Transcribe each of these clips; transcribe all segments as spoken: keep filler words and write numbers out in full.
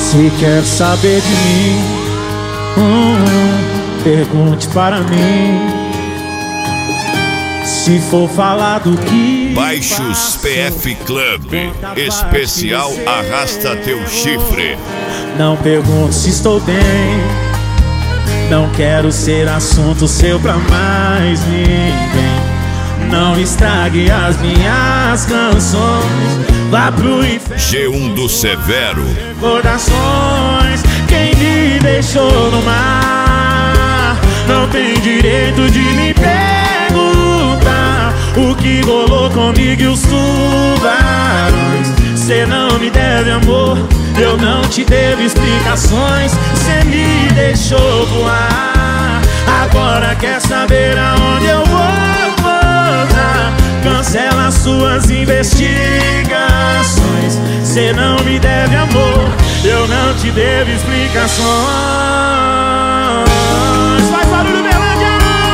Se quer saber de mim, hum, pergunte para mim. Se for falar do que Baixos P F Club, especial Arrasta Teu Chifre. Não pergunte se estou bem, não quero ser assunto seu pra mais ninguém. Não estrague as minhas canções, vá pro inferno. G um do Severo. Recordações, quem me deixou no mar não tem direito de me perguntar o que rolou comigo e os tubarões. Cê não me deve amor, eu não te devo explicações. Cê me deixou voar, agora quer saber aonde eu vou pousar. Cancela suas investigações. Cê não me deve amor, eu não te devo explicações. Faz barulho, Berlândia!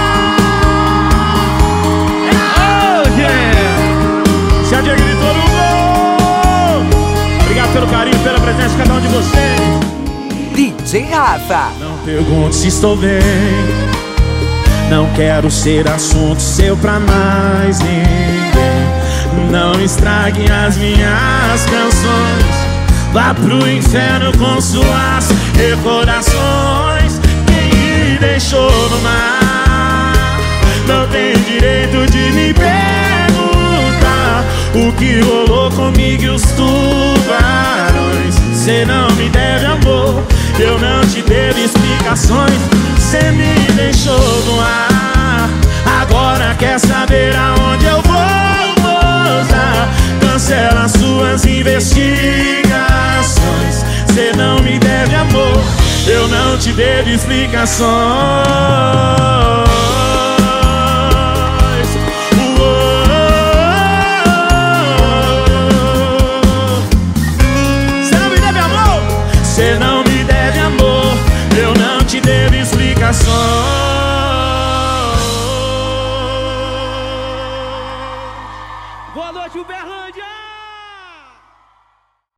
Oh, yeah! Se a Diego gritou no gol. Obrigado pelo carinho, pela presença de cada um de vocês. D J Rafa. Não pergunte se estou bem, não quero ser assunto seu pra mais ninguém. Não estrague as minhas canções, vá pro inferno com suas recordações. Quem me deixou no mar não tem direito de me perguntar o que rolou comigo e os tubarões. Cê não me deve amor, eu não te devo explicações. Cê me deixou no ar, agora quer saber aonde eu vou pousar. Cancela suas investigações. Cê não me deve amor, eu não te devo explicações.